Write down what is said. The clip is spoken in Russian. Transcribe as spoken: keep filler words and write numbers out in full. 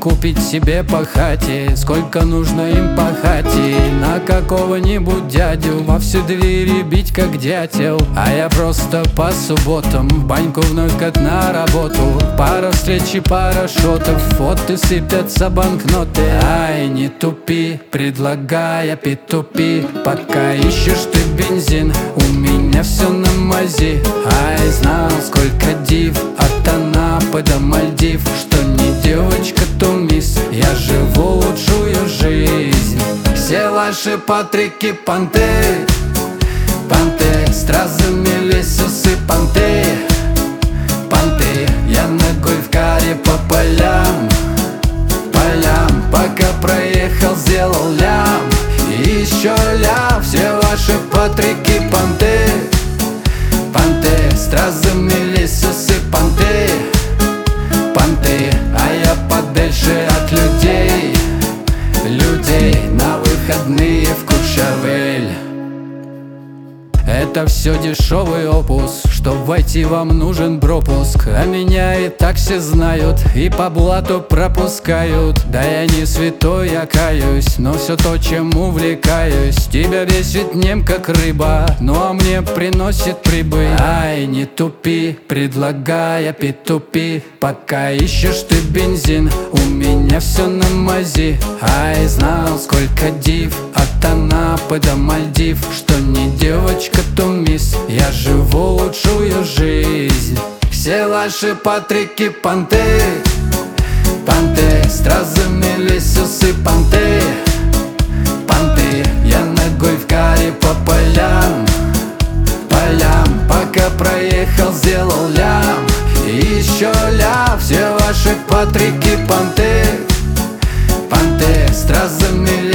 купить себе по хате, сколько нужно им пахать, и на какого-нибудь дядю во всю двери бить как дятел. А я просто по субботам в баньку вновь как на работу. Пара встреч и пара шотов, вот и сыпятся банкноты. Ай, не тупи, предлагая пи-тупи, пока ищешь ты бензин, у меня все на мази. Ай, знал, сколько див от Анапы до Мальдив, что не девочка, то мисс, я живу лучшую жизнь. Все ваши Патрики понты, понты, стразами лесусы понты, понты. Я ногой в каре по полям, полям, пока проехал, сделал лям и еще лям. Все ваши Патрики понты, понты, стразами лесусы понты, понты. А я подальше от людей, людей, на выходные в Куршавель. Это все дешевый опус, чтоб войти вам нужен пропуск. А меня и так все знают и по блату пропускают. Да я не святой, я каюсь, но все то, чем увлекаюсь. Тебя бесит нем как рыба, ну а мне приносит прибыль. Ай, не тупи, предлагая пи-тупи, пока ищешь ты бензин, у меня все на мази. Ай, знал, сколько див от Анапы до Мальдив, что не девочка, то мисс, я живу лучшую жизнь. Все ваши Патрики понты, понты, стразами лесусы понты, понты. Я ногой в каре по полям, полям, пока проехал, сделал лям и еще лям. Все ваши Патрики понты, понты, стразами